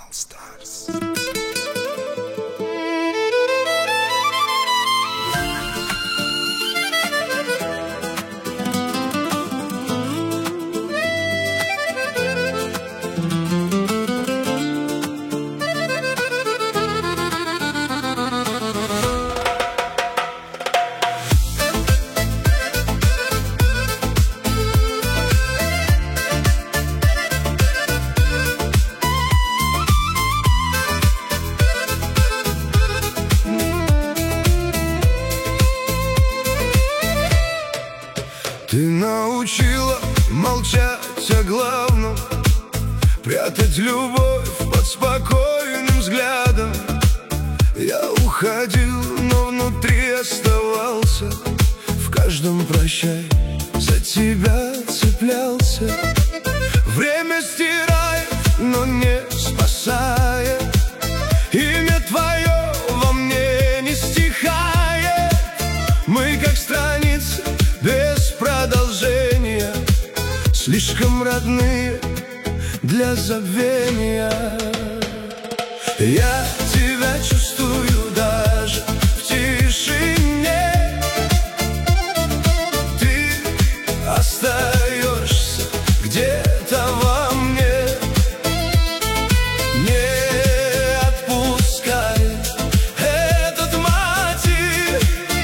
All Stars. Ты научила молчать о главном, прятать любовь под спокойным взглядом. Я уходил, но внутри оставался, в каждом прощай за тебя цеплялся. Время стирает, но не спасает, имя твое во мне не стихает. Мы как страницы без продолжения, слишком родные для забвения. Я тебя чувствую даже в тишине. Ты остаешься где-то во мне, не отпускает этот мотив,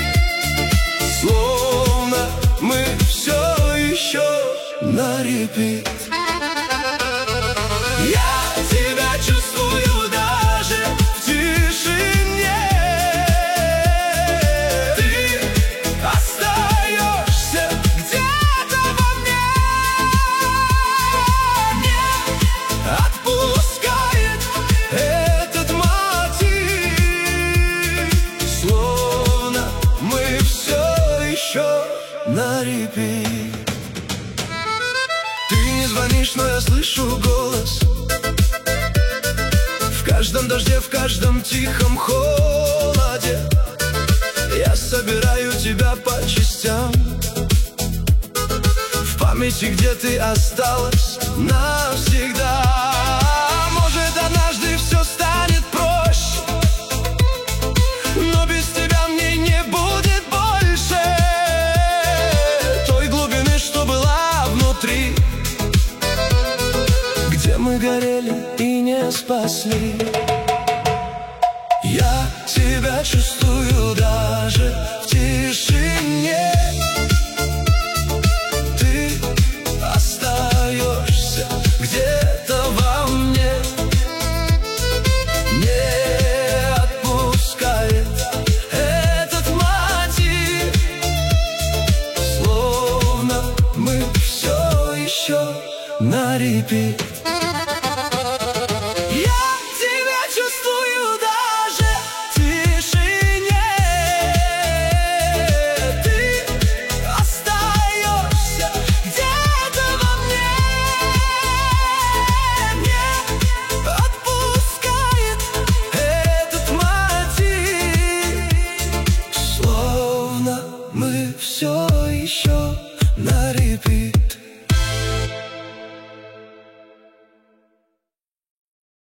словно мы все еще на репит. Я тебя чувствую даже в тишине. Ты остаешься где-то во мне, не отпускает этот мотив, словно мы все еще на репит. Ты не звонишь, но я слышу голос в каждом дожде, в каждом тихом холоде. Я собираю тебя по частям, в памяти, где ты осталась навсегда. Может, однажды все станет проще, но без тебя мне не будет больше той глубины, что была внутри, где мы горели и не спасли. Я тебя чувствую даже в тишине. Ты остаешься где-то во мне, не отпускает этот мотив, словно мы все еще на репит.